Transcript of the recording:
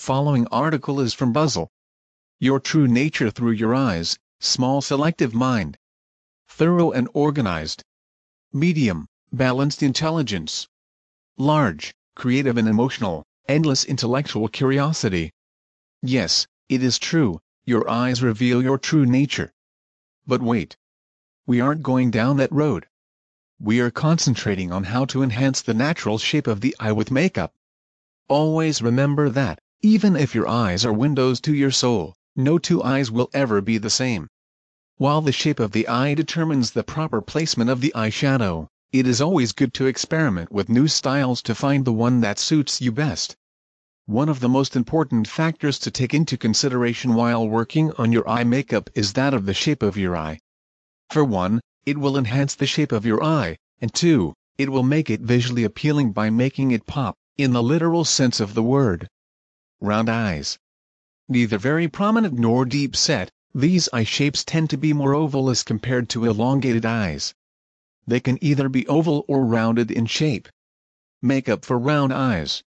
following article is from Buzzle. Your true nature through your eyes: small selective mind, thorough and organized; medium, balanced intelligence; large, creative and emotional, endless intellectual curiosity. Yes, it is true, your eyes reveal your true nature. But wait. We aren't going down that road. We are concentrating on how to enhance the natural shape of the eye with makeup. Always remember that, even if your eyes are windows to your soul, no two eyes will ever be the same. While the shape of the eye determines the proper placement of the eyeshadow, it is always good to experiment with new styles to find the one that suits you best. One of the most important factors to take into consideration while working on your eye makeup is that of the shape of your eye. For one, it will enhance the shape of your eye, and two, it will make it visually appealing by making it pop, in the literal sense of the word. Round eyes. Neither very prominent nor deep set, these eye shapes tend to be more oval as compared to elongated eyes. They can either be oval or rounded in shape. Makeup for round eyes.